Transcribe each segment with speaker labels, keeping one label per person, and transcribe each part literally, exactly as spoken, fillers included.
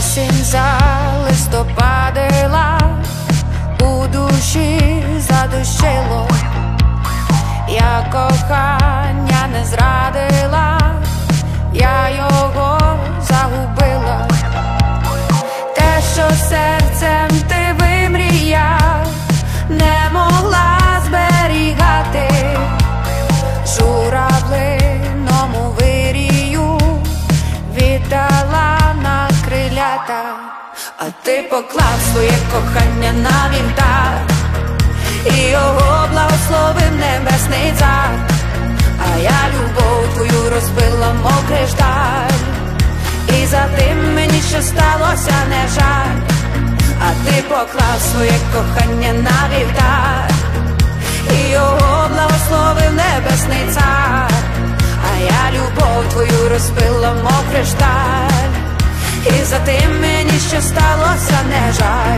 Speaker 1: Осінь залистопадила, у душі задощило. Я кохання не зрадила, я його загубила. Те, що серцем ти вимріяв, не могла зберігати. Журавлиному вирію віддала на крилята. А ти поклав своє кохання на вівтар, і його благословив небесний цар. А я любов твою розбила, мов кришталь, і за тим мені що сталося не жаль. А ти поклав своє кохання на вівтар, і його благословив небесний цар. А я любов твою розбила, мов кришталь, і за тим мені що сталося не жаль.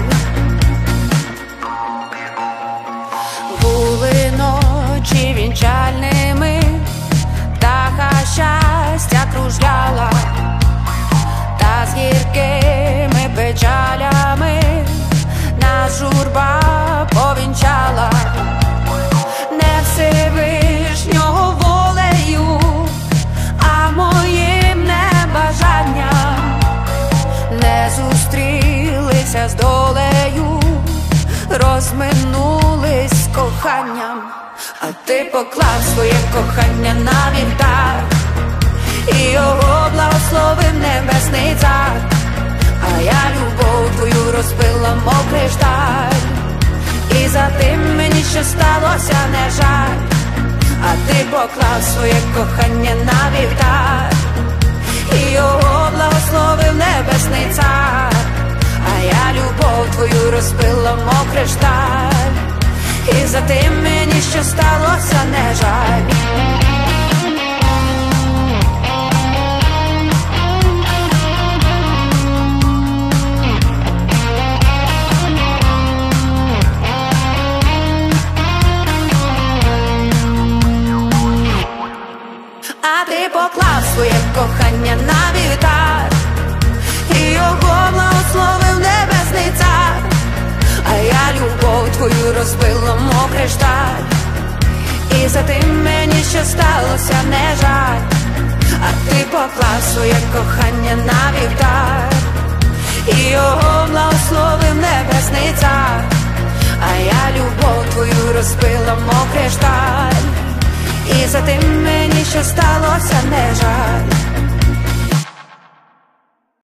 Speaker 1: Були ночі вінчальними, птаха щастя кружляла, та з гіркими печалями нас журба повінчала. Не Всевишнього волею, а моїм небажанням не зустрілися з долею, розминулись з коханням. А ти поклав своє кохання на вівтар, і його благословив небесний цар. А я любов твою розбила, мов кришталь, і за тим мені що сталося не жаль. А ти поклав своє кохання на вівтар, і його благословив небесний цар. А я любов твою розбила, мов кришталь, і за тим мені що сталося не жаль. А ти поклав своє кохання на вівтар, і його благословив небесний цар. А я любов твою розбила, мов кришталь, і за тим мені що сталося не жаль. А ти поклав своє кохання на вівтар, і його благословив небесний цар. А я любов твою розбила, мов кришталь, і за тим мені що сталося не